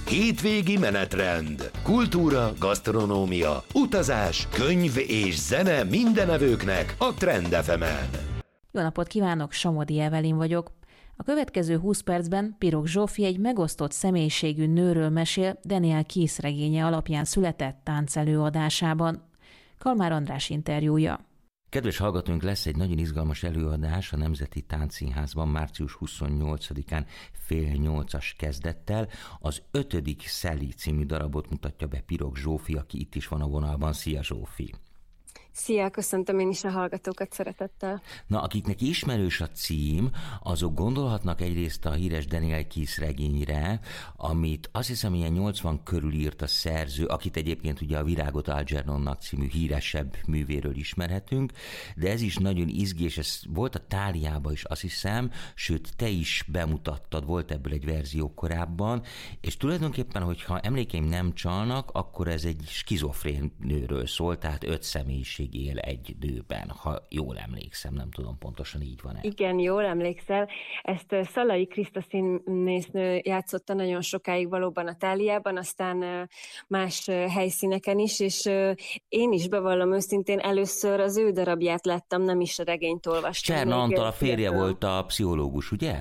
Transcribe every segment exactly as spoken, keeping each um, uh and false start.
Hétvégi menetrend. Kultúra, gasztronómia, utazás, könyv és zene mindenevőknek a Trend ef emen. Jó napot kívánok, Somodi Evelin vagyok. A következő húsz percben Pirog Zsófi egy megosztott személyiségű nőről mesél Daniel Keyes regénye alapján született táncelőadásában. Kalmár András interjúja. Kedves hallgatóink, lesz egy nagyon izgalmas előadás a Nemzeti Táncszínházban március huszonnyolcadikán fél nyolcas kezdettel. Az ötödik Szeli című darabot mutatja be Pirog Zsófi, aki itt is van a vonalban. Szia, Zsófi! Szia, köszöntöm én is a hallgatókat szeretettel. Na, akiknek ismerős a cím, azok gondolhatnak egyrészt a híres Daniel Keyes regényre, amit azt hiszem ilyen nyolcvan körül írt a szerző, akit egyébként ugye a Virágot Algernonnak című híresebb művéről ismerhetünk, de ez is nagyon izgi, és ez volt a Táliában is, azt hiszem, sőt, te is bemutattad, volt ebből egy verzió korábban, és tulajdonképpen, hogyha emlékeim nem csalnak, akkor ez egy skizofrén nőről szól, tehát öt személyiség él egy nőben, ha jól emlékszem, nem tudom pontosan, így van-e. Igen, jól emlékszel. Ezt Szalai Kriszta színésznő játszotta nagyon sokáig valóban a Táliában, aztán más helyszíneken is, és én is bevallom őszintén, először az ő darabját láttam, nem is a regényt olvastam. Cserna Antal a férje volt a pszichológus, ugye?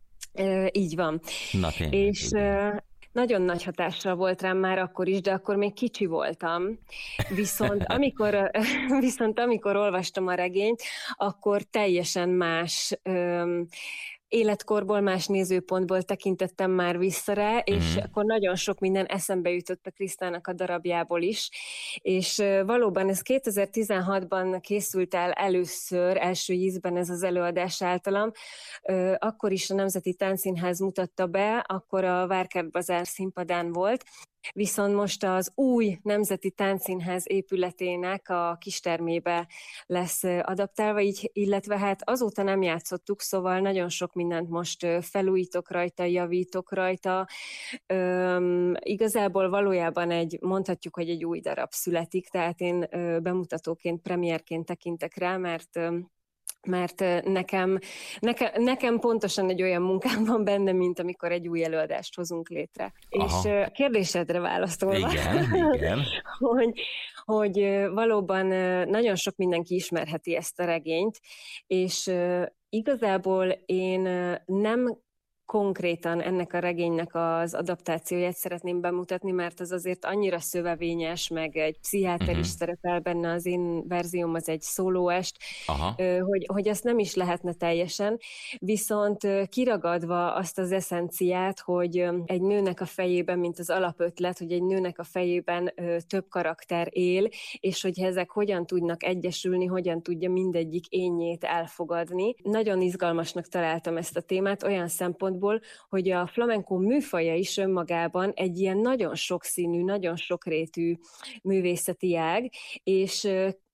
Így van. Na tényleg, és igen. Nagyon nagy hatással volt rám már akkor is, de akkor még kicsi voltam. Viszont amikor, viszont amikor olvastam a regényt, akkor teljesen más öm, életkorból, más nézőpontból tekintettem már vissza rá, és mm. akkor nagyon sok minden eszembe jutott a Krisztának a darabjából is, és valóban ez kétezer-tizenhatban készült el először, első ízben ez az előadás általam, akkor is a Nemzeti Táncszínház mutatta be, akkor a Várkert Bazár színpadán volt, viszont most az új Nemzeti Táncszínház épületének a kistermébe lesz adaptálva, így, illetve hát azóta nem játszottuk, szóval nagyon sok mindent most felújítok rajta, javítok rajta. Üm, igazából valójában egy, mondhatjuk, hogy egy új darab születik, tehát én bemutatóként, premierként tekintek rá, mert mert nekem, nekem, nekem pontosan egy olyan munkám van benne, mint amikor egy új előadást hozunk létre. Aha. És kérdésedre válaszolva, igen, igen. hogy, hogy valóban nagyon sok mindenki ismerheti ezt a regényt, és igazából én nem konkrétan ennek a regénynek az adaptációját szeretném bemutatni, mert az azért annyira szövevényes, meg egy pszichiáter uh-huh. is szerepel benne, az én verzióm az egy szólóest, hogy, hogy azt nem is lehetne teljesen, viszont kiragadva azt az eszenciát, hogy egy nőnek a fejében, mint az alapötlet, hogy egy nőnek a fejében több karakter él, és hogy ezek hogyan tudnak egyesülni, hogyan tudja mindegyik énjét elfogadni. Nagyon izgalmasnak találtam ezt a témát olyan szempontból, hogy a flamenco műfaja is önmagában egy ilyen nagyon sokszínű, nagyon sokrétű művészeti ág, és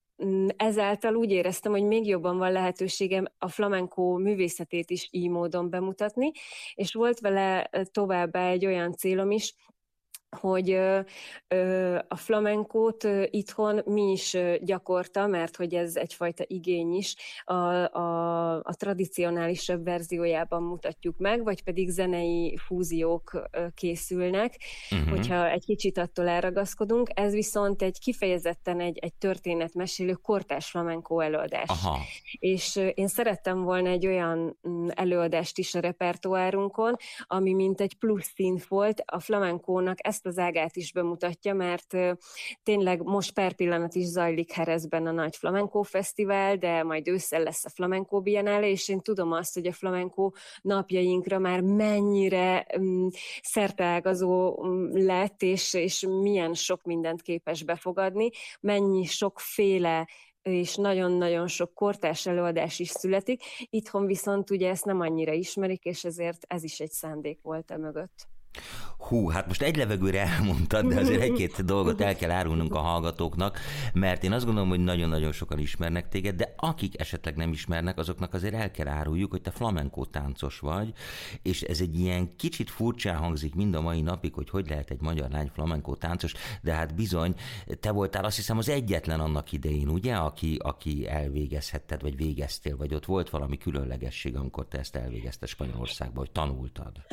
ezáltal úgy éreztem, hogy még jobban van lehetőségem a flamenco művészetét is így módon bemutatni, és volt vele továbbá egy olyan célom is, hogy ö, ö, a flamenkót ö, itthon mi is ö, gyakorta, mert hogy ez egyfajta igény is, a, a, a tradicionálisabb verziójában mutatjuk meg, vagy pedig zenei fúziók ö, készülnek, uh-huh. hogyha egy kicsit attól elragaszkodunk. Ez viszont egy kifejezetten egy, egy történetmesélő kortárs flamenkó előadás. Aha. És ö, én szerettem volna egy olyan előadást is a repertoárunkon, ami mint egy plusz szín volt a flamenkónak, ezt az ágát is bemutatja, mert tényleg most per pillanat is zajlik Jerezben a nagy flamenco fesztivál, de majd ősszel lesz a Flamenco Biennale, és én tudom azt, hogy a flamenco napjainkra már mennyire um, szerteágazó um, lett, és, és milyen sok mindent képes befogadni, mennyi sokféle és nagyon-nagyon sok kortárs előadás is születik. Itthon viszont ugye ezt nem annyira ismerik, és ezért ez is egy szándék volt emögött. Hú, hát most egy levegőre elmondtad, de azért egy-két dolgot el kell árulnunk a hallgatóknak, mert én azt gondolom, hogy nagyon-nagyon sokan ismernek téged, de akik esetleg nem ismernek, azoknak azért el kell áruljuk, hogy te flamenco táncos vagy, és ez egy ilyen kicsit furcsán hangzik mind a mai napig, hogy hogy lehet egy magyar lány flamenco táncos, de hát bizony, te voltál azt hiszem az egyetlen annak idején, ugye, aki, aki elvégezhetted, vagy végeztél, vagy ott volt valami különlegesség, amikor te ezt elvégezted Spanyolországban, hogy tanultad.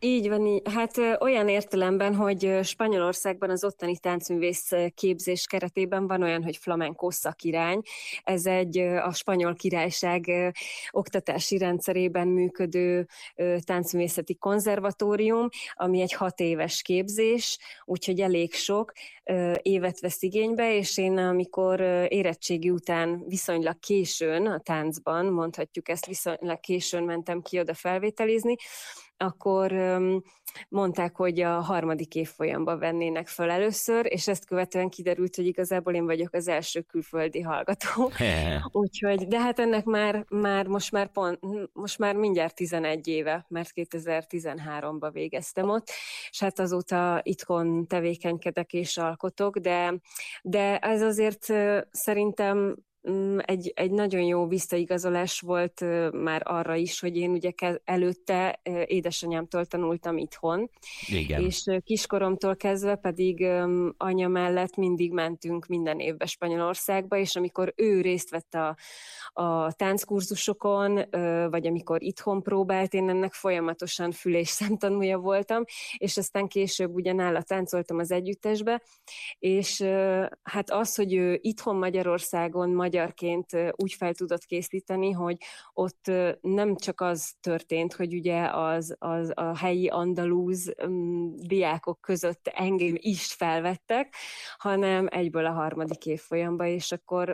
Így van, így. Hát olyan értelemben, hogy Spanyolországban az ottani táncművész képzés keretében van olyan, hogy flamenco szakirány. Ez egy a spanyol királyság oktatási rendszerében működő táncművészeti konzervatórium, ami egy hat éves képzés, úgyhogy elég sok évet vesz igénybe, és én amikor érettségi után viszonylag későn a táncban, mondhatjuk ezt, viszonylag későn mentem ki oda felvételizni, akkor mondták, hogy a harmadik évfolyamban vennének föl először, és ezt követően kiderült, hogy igazából én vagyok az első külföldi hallgató. Úgyhogy, de hát ennek már, már, most már pont, most már mindjárt tizenegy éve, mert kétezer-tizenháromban végeztem ott, és hát azóta itthon tevékenykedek és alkotok, de, de ez azért szerintem Egy, egy nagyon jó visszaigazolás volt már arra is, hogy én ugye előtte édesanyámtól tanultam itthon, igen. És kiskoromtól kezdve pedig anya mellett mindig mentünk minden évben Spanyolországba, és amikor ő részt vett a, a tánckurzusokon, vagy amikor itthon próbált, én ennek folyamatosan fül- és szemtanúja voltam, és aztán később ugyanálla táncoltam az együttesbe, és hát az, hogy ő itthon Magyarországon magyarként úgy fel tudott készíteni, hogy ott nem csak az történt, hogy ugye az, az a helyi andalúz um, diákok között engem is felvettek, hanem egyből a harmadik évfolyamba, és akkor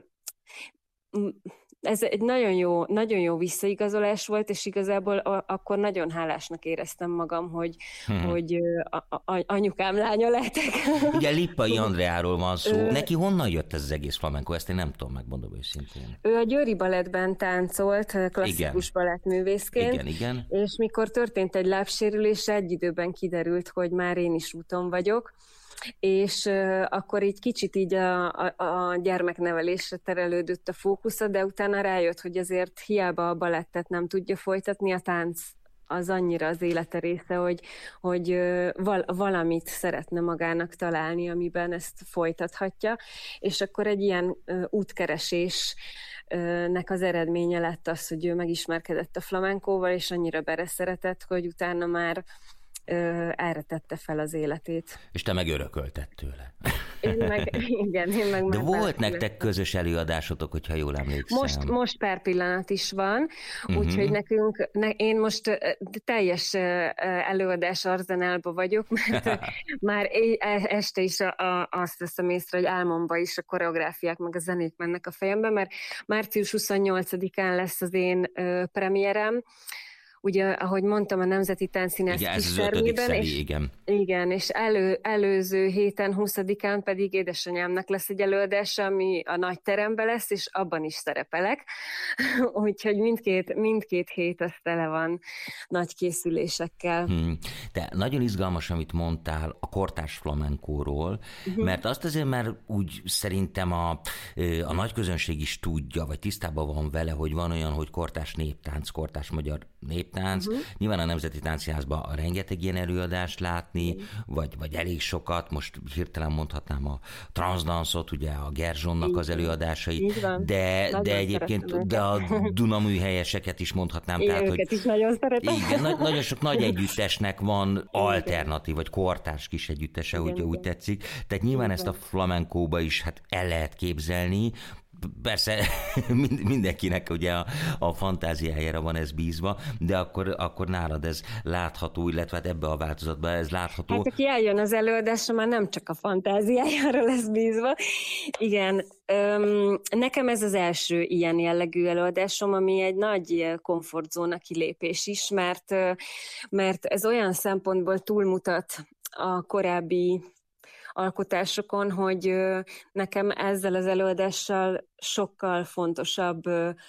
ez egy nagyon jó, nagyon jó visszaigazolás volt, és igazából a, akkor nagyon hálásnak éreztem magam, hogy, hmm. hogy a, a, anyukám lánya lettek. Ugye Lippai Andreáról van szó. Ő, Neki honnan jött ez az egész flamenco? Ezt én nem tudom, megmondom őszintén. Ő a Győri Balettben táncolt, klasszikus balettművészként, igen, igen. És mikor történt egy lábsérülése, egy időben kiderült, hogy már én is úton vagyok, és uh, akkor így kicsit így a, a, a gyermeknevelésre terelődött a fókusza, de utána rájött, hogy azért hiába a balettet nem tudja folytatni, a tánc az annyira az élete része, hogy, hogy uh, val- valamit szeretne magának találni, amiben ezt folytathatja, és akkor egy ilyen uh, útkeresés nek az eredménye lett az, hogy ő megismerkedett a flamenkóval, és annyira beleszeretett, hogy utána már erre tette fel az életét. És te meg örökölted tőle. Én meg, igen, én meg De volt nektek közös előadásotok, hogyha jól emlékszem. Most, most pár pillanat is van, uh-huh. úgyhogy nekünk, ne, én most teljes előadás arzenálba vagyok, mert már este is a, a, azt veszem észre, hogy álmomba is a koreográfiák meg a zenék mennek a fejembe, mert március huszonnyolcadikán lesz az én premierem, ugye, ahogy mondtam, a Nemzeti Táncszínház kistermében, és, igen. igen, és elő, előző héten, huszadikán pedig édesanyámnak lesz egy előadása, ami a nagy teremben lesz, és abban is szerepelek. Úgyhogy mindkét, mindkét hét az tele van nagy készülésekkel. Hmm. Te nagyon izgalmas, amit mondtál a kortárs flamenkóról, uh-huh. mert azt azért már úgy szerintem a, a nagy közönség is tudja, vagy tisztában van vele, hogy van olyan, hogy kortárs néptánc, kortárs magyar néptánc. Uh-huh. Nyilván a Nemzeti Táncszínházban rengeteg ilyen előadást látni, uh-huh. vagy, vagy elég sokat, most hirtelen mondhatnám a transzdanszot, ugye a Gerzsonnak uh-huh. az előadásait, de, de egyébként de a Dunaműhelyeseket is mondhatnám. Én tehát, őket hogy is nagyon szeretem. Igen, na- nagyon sok nagy együttesnek van alternatív, vagy kortárs kis együttese, hogyha úgy tetszik. Tehát nyilván igen. ezt a flamenkóba is hát el lehet képzelni. Persze mindenkinek ugye a, a fantáziájára van ez bízva, de akkor, akkor nálad ez látható, illetve ebbe a változatban ez látható. Hát aki eljön az előadásra, már nem csak a fantáziájára lesz bízva. Igen, öm, nekem ez az első ilyen jellegű előadásom, ami egy nagy komfortzóna kilépés is, mert, mert ez olyan szempontból túlmutat a korábbi alkotásokon, hogy nekem ezzel az előadással sokkal fontosabb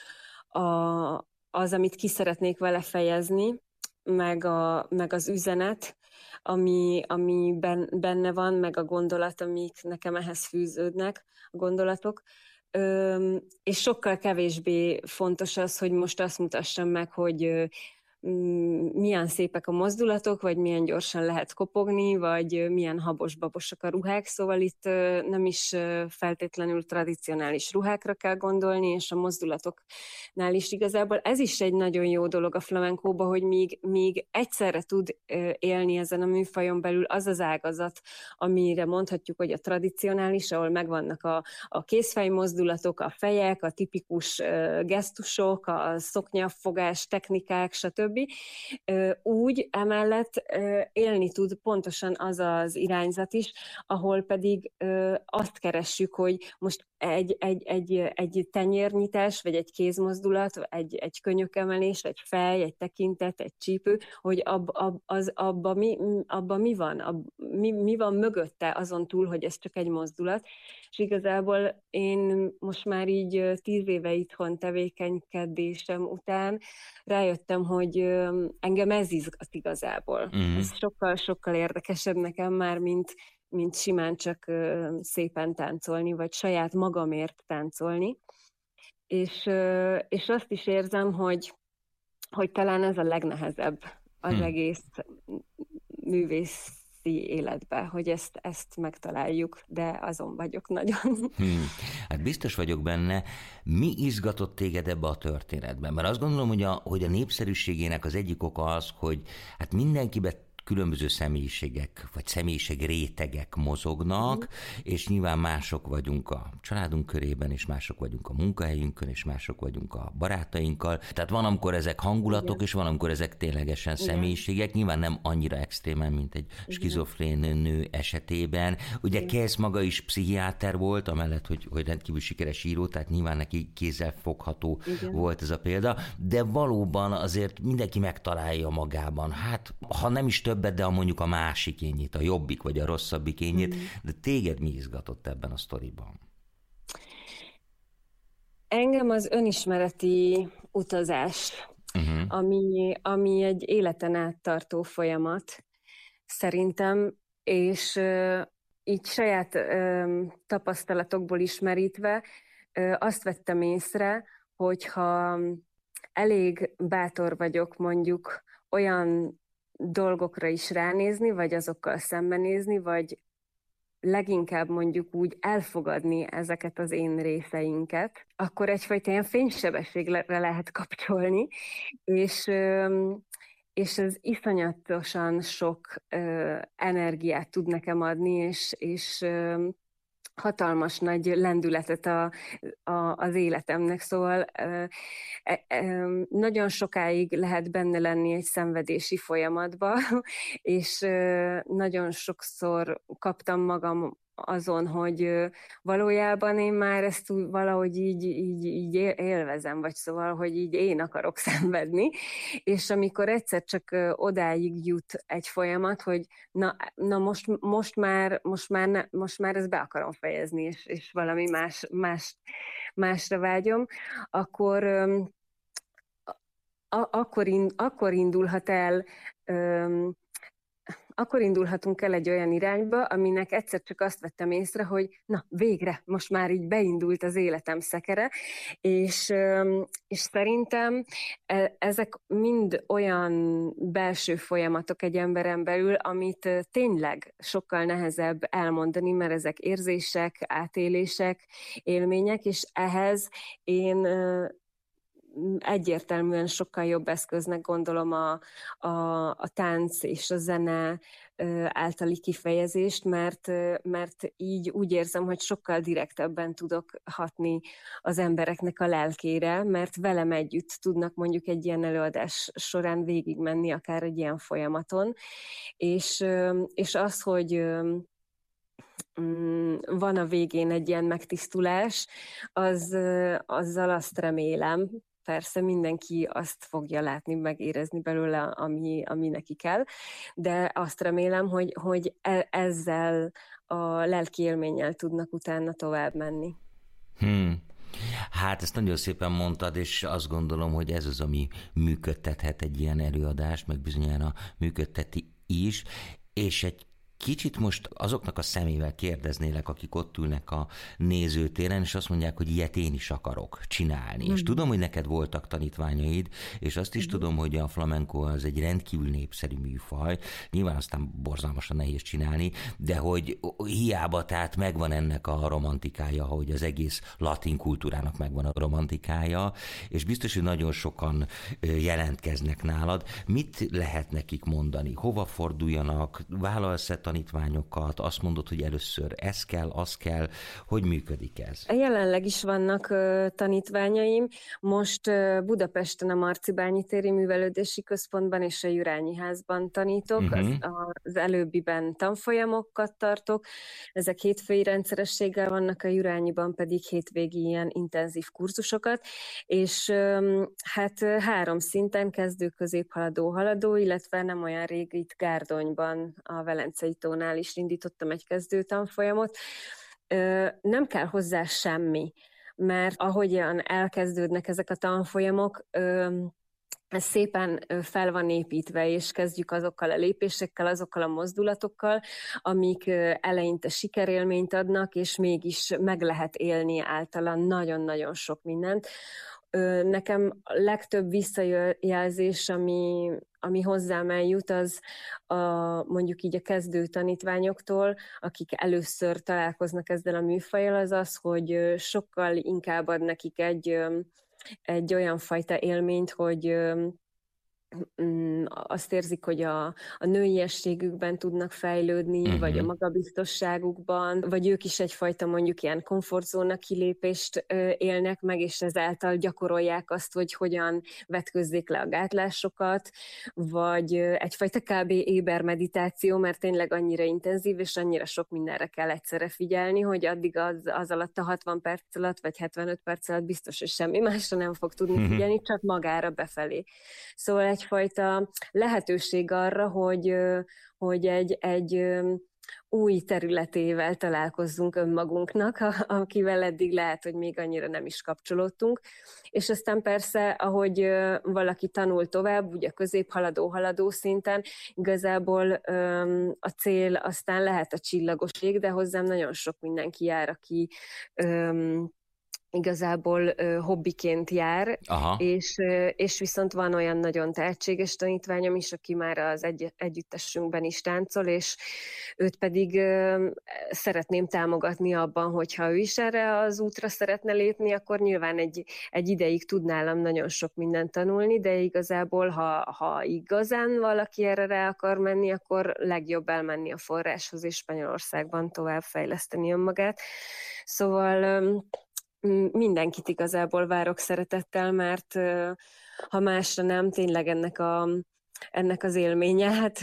az, amit ki szeretnék vele fejezni, meg, a, meg az üzenet, ami, ami benne van, meg a gondolat, amik nekem ehhez fűződnek, a gondolatok. És sokkal kevésbé fontos az, hogy most azt mutassam meg, hogy milyen szépek a mozdulatok, vagy milyen gyorsan lehet kopogni, vagy milyen habos-babosak a ruhák, szóval itt nem is feltétlenül tradicionális ruhákra kell gondolni, és a mozdulatoknál is igazából ez is egy nagyon jó dolog a flamenkóba, hogy míg, míg egyszerre tud élni ezen a műfajon belül az az ágazat, amire mondhatjuk, hogy a tradicionális, ahol megvannak a, a kézfej mozdulatok, a fejek, a tipikus gesztusok, a szoknyafogás technikák, stb. Úgy emellett élni tud pontosan az az irányzat is, ahol pedig azt keressük, hogy most egy, egy, egy, egy tenyérnyitás, vagy egy kézmozdulat, egy, egy könyökemelés, egy fej, egy tekintet, egy csípő, hogy ab, ab, az, abba, mi, abba mi van, ab, mi, mi van mögötte azon túl, hogy ez csak egy mozdulat. És igazából én most már így tíz éve itthon tevékenykedésem után rájöttem, hogy engem ez izgat igazából. Mm. Ez sokkal-sokkal érdekesebb nekem már, mint, mint simán csak szépen táncolni, vagy saját magamért táncolni. És, és azt is érzem, hogy, hogy talán ez a legnehezebb az mm. egész művész életbe, hogy ezt, ezt megtaláljuk, de azon vagyok nagyon. Hmm. Hát biztos vagyok benne. Mi izgatott téged ebbe a történetben? Mert azt gondolom, hogy a, hogy a népszerűségének az egyik oka az, hogy hát mindenkiben különböző személyiségek, vagy személyiség rétegek mozognak, mm. és nyilván mások vagyunk a családunk körében, és mások vagyunk a munkahelyünkön, és mások vagyunk a barátainkkal. Tehát van, amikor ezek hangulatok, igen. és van, amikor ezek ténylegesen igen. személyiségek. Nyilván nem annyira extrémen, mint egy skizofrén nő esetében. Ugye Kez maga is pszichiáter volt, amellett, hogy, hogy rendkívül sikeres író, tehát nyilván neki kézzel fogható igen. volt ez a példa, de valóban azért mindenki megtalálja magában. Hát, ha nem is több de a mondjuk a másik énjét, a jobbik vagy a rosszabbik énjét, mm. de téged mi izgatott ebben a sztoriban? Engem az önismereti utazás, uh-huh. ami, ami egy életen át tartó folyamat szerintem, és uh, így saját uh, tapasztalatokból ismerítve uh, azt vettem észre, hogyha elég bátor vagyok mondjuk olyan dolgokra is ránézni, vagy azokkal szembenézni, vagy leginkább mondjuk úgy elfogadni ezeket az én részeinket, akkor egyfajta ilyen fénysebességre lehet kapcsolni, és, és ez iszonyatosan sok energiát tud nekem adni, és, és hatalmas nagy lendületet a, a, az életemnek, szóval e, e, nagyon sokáig lehet benne lenni egy szenvedési folyamatba, és e, nagyon sokszor kaptam magam azon, hogy valójában én már ezt valahogy így, így, így élvezem, vagy szóval, hogy így én akarok szenvedni, és amikor egyszer csak odáig jut egy folyamat, hogy na, na most, most, már, most, már ne, most már ezt be akarom fejezni, és, és valami más, más, másra vágyom, akkor, a, akkor, in, akkor indulhat el akkor indulhatunk el egy olyan irányba, aminek egyszer csak azt vettem észre, hogy na, végre, most már így beindult az életem szekere, és, és szerintem ezek mind olyan belső folyamatok egy emberen belül, amit tényleg sokkal nehezebb elmondani, mert ezek érzések, átélések, élmények, és ehhez én egyértelműen sokkal jobb eszköznek gondolom a, a, a tánc és a zene általi kifejezést, mert, mert így úgy érzem, hogy sokkal direktebben tudok hatni az embereknek a lelkére, mert velem együtt tudnak mondjuk egy ilyen előadás során végigmenni akár egy ilyen folyamaton, és, és az, hogy van a végén egy ilyen megtisztulás, az, azzal azt remélem, persze mindenki azt fogja látni, megérezni belőle, ami, ami neki kell, de azt remélem, hogy, hogy ezzel a lelki élménnyel tudnak utána tovább menni. Hmm. Hát ezt nagyon szépen mondtad, és azt gondolom, hogy ez az, ami működtethet egy ilyen előadást, meg bizonyára működteti is, és egy Kicsit most azoknak a szemével kérdeznélek, akik ott ülnek a nézőtéren, és azt mondják, hogy ilyet én is akarok csinálni. Mm. És tudom, hogy neked voltak tanítványaid, és azt is mm. tudom, hogy a flamenco az egy rendkívül népszerű műfaj. Nyilván aztán borzalmasan nehéz csinálni, de hogy hiába, tehát megvan ennek a romantikája, hogy az egész latin kultúrának megvan a romantikája, és biztos, hogy nagyon sokan jelentkeznek nálad. Mit lehet nekik mondani? Hova forduljanak? Vállalsz-e tanítványokat? Azt mondod, hogy először ez kell, az kell. Hogy működik ez? Jelenleg is vannak uh, tanítványaim. Most uh, Budapesten a Marcibányi téri művelődési központban és a Jurányi házban tanítok. Uh-huh. Az, az előbbiben tanfolyamokat tartok. Ezek hétfői rendszerességgel vannak, a Jurányiban pedig hétvégi ilyen intenzív kurzusokat, és um, hát három szinten, kezdő, középhaladó, haladó, illetve nem olyan rég itt Gárdonyban, a Velencei tónál is indítottam egy kezdő tanfolyamot. Nem kell hozzá semmi, mert ahogyan elkezdődnek ezek a tanfolyamok, ez szépen fel van építve, és kezdjük azokkal a lépésekkel, azokkal a mozdulatokkal, amik eleinte sikerélményt adnak, és mégis meg lehet élni általa nagyon-nagyon sok mindent. Nekem a legtöbb visszajelzés, ami, ami hozzám eljut, az a, mondjuk így a kezdő tanítványoktól, akik először találkoznak ezzel a műfajjal, az az, hogy sokkal inkább ad nekik egy, egy olyan fajta élményt, hogy azt érzik, hogy a, a nőiességükben tudnak fejlődni, uh-huh. vagy a magabiztosságukban, vagy ők is egyfajta mondjuk ilyen komfortzóna kilépést ö, élnek meg, és ezáltal gyakorolják azt, hogy hogyan vetközzék le a gátlásokat, vagy ö, egyfajta kb. Éber meditáció, mert tényleg annyira intenzív, és annyira sok mindenre kell egyszerre figyelni, hogy addig az, az alatt a hatvan perc alatt, vagy hetvenöt perc alatt biztos, hogy semmi másra nem fog tudni uh-huh. figyelni, csak magára befelé. Szóval egyfajta lehetőség arra, hogy, hogy egy, egy új területével találkozzunk önmagunknak, akivel eddig lehet, hogy még annyira nem is kapcsolódtunk. És aztán persze, ahogy valaki tanul tovább, ugye középhaladó-haladó szinten, igazából a cél aztán lehet a csillagoség, de hozzám nagyon sok mindenki jár, aki igazából uh, hobbiként jár, és, uh, és viszont van olyan nagyon tehetséges tanítványom is, aki már az egy, együttesünkben is táncol, és őt pedig uh, szeretném támogatni abban, hogyha ő is erre az útra szeretne lépni, akkor nyilván egy, egy ideig tud nálam nagyon sok mindent tanulni, de igazából, ha, ha igazán valaki erre rá akar menni, akkor legjobb elmenni a forráshoz, és Spanyolországban tovább fejleszteni önmagát. Szóval um, mindenkit igazából várok szeretettel, mert ha másra nem, tényleg ennek, a, ennek az élménye, hát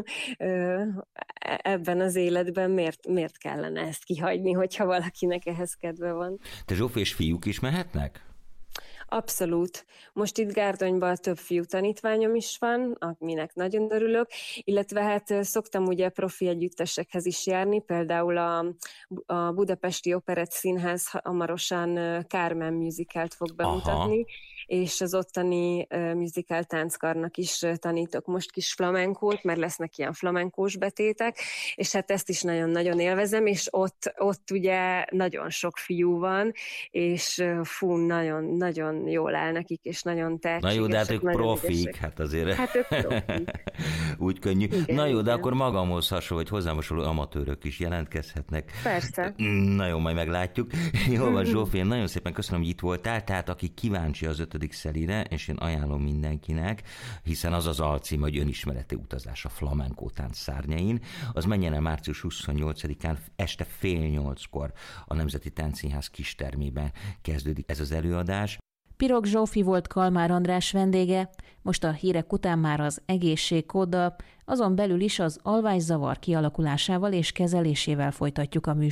ebben az életben miért, miért kellene ezt kihagyni, hogyha valakinek ehhez kedve van. Te Zsófi, és fiúk is mehetnek? Abszolút. Most itt Gárdonyban több fiú tanítványom is van, aminek nagyon örülök, illetve hát szoktam ugye profi együttesekhez is járni, például a, a Budapesti Operett Színház hamarosan Carmen musicalt fog bemutatni, aha. és az ottani uh, musical tánckarnak is uh, tanítok most kis flamenkót, mert lesznek ilyen flamenkós betétek, és hát ezt is nagyon-nagyon élvezem, és ott, ott ugye nagyon sok fiú van, és uh, fú, nagyon-nagyon jól áll nekik, és nagyon tehetségesek. Na jó, de hát ők profik, ügyesek. Hát azért. Hát ők profik. Úgy könnyű. Igen, Na jó, de igen. akkor magamhoz hasonló, vagy hozzám hasonló amatőrök is jelentkezhetnek. Persze. Na jó, majd meglátjuk. Jó van, Zsófi, én nagyon szépen köszönöm, hogy itt voltál, tehát aki kíváncsi az ötödik szelire, és én ajánlom mindenkinek, hiszen az az alcím, hogy önismereti utazás a flamenco tánc szárnyain, az menjen el március huszonnyolcadikán este fél nyolckor a Nemzeti Táncszínház kistermében kezdődik ez az előadás. Pirog Zsófi volt Kalmár András vendége, most a hírek után már az egészségkóddal, azon belül is az alvászavar kialakulásával és kezelésével folytatjuk a műsort.